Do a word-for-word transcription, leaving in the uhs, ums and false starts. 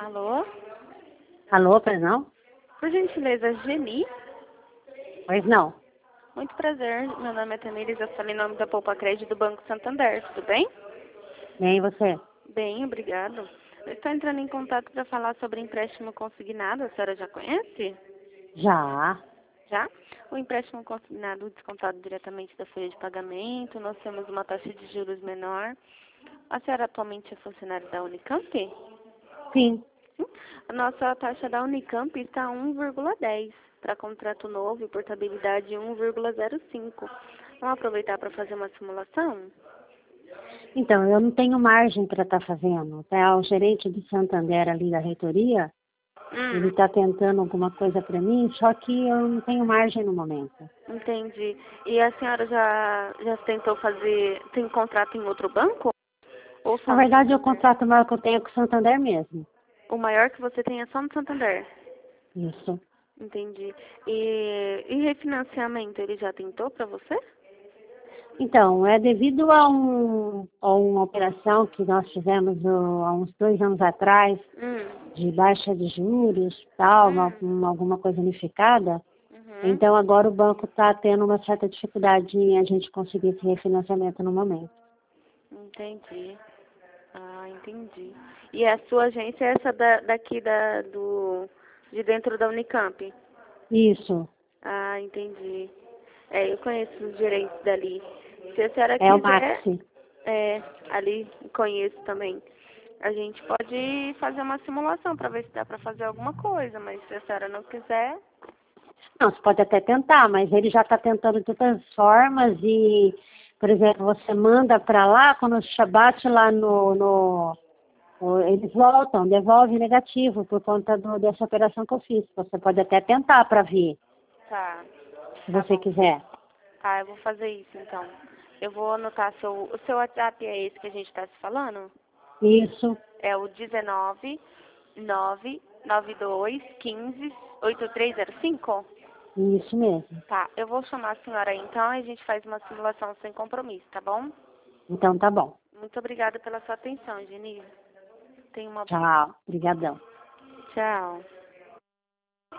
Alô? Alô, pois não? Por gentileza, Geni? Pois não. Muito prazer, meu nome é Tamires, eu falo em nome da Poupa Crédito do Banco Santander, tudo bem? Nem você. Bem, obrigado. Eu estou entrando em contato para falar sobre empréstimo consignado, a senhora já conhece? Já. Já? O empréstimo consignado descontado diretamente da folha de pagamento, nós temos uma taxa de juros menor. A senhora atualmente é funcionária da Unicamp? Sim. Sim. A nossa taxa da Unicamp está um vírgula dez, para contrato novo e portabilidade um vírgula zero cinco. Vamos aproveitar para fazer uma simulação? Então, eu não tenho margem para estar fazendo. Tá? O gerente do Santander ali da reitoria, ele Hum, está tentando alguma coisa para mim, só que eu não tenho margem no momento. entendi. E a senhora já, já tentou fazer, tem contrato em outro banco? Ou Na só no verdade, o Santander? contrato maior que eu tenho é com o Santander mesmo. O maior que você tem é só no Santander? Isso. Entendi. E, e refinanciamento, ele já tentou para você? Então, é devido a, um, a uma operação que nós fizemos uh, há uns dois anos atrás, Hum, de baixa de juros, tal, uma, hum, uma- alguma coisa unificada. uhum, Então, agora o banco está tendo uma certa dificuldade em a gente conseguir esse refinanciamento no momento. entendi. Ah, entendi. E a sua agência é essa da, daqui da, do, de dentro da Unicamp? Isso, Ah, entendi. É, eu conheço os gerentes dali. Se a senhora é o quiser, Maxi. é, ali conheço também. A gente pode fazer uma simulação para ver se dá para fazer alguma coisa, mas se a senhora não quiser, Não, você pode até tentar, mas ele já está tentando de todas as formas e, por exemplo, você manda para lá, quando você bate lá no, no o- eles voltam, devolve negativo por conta do, dessa operação que eu fiz. Você pode até tentar para ver, tá, se tá você bom. quiser. Tá, eu vou fazer isso então. Eu vou anotar seu, o seu WhatsApp é esse que a gente está se falando? Isso, É o dezenove, nove, nove dois, quinze, oito três zero cinco? isso mesmo. Tá, eu vou chamar a senhora aí então e a gente faz uma simulação sem compromisso, tá bom? Então tá bom. Muito obrigada pela sua atenção, Geni. Tenha uma... Tchau. Obrigadão. Tchau.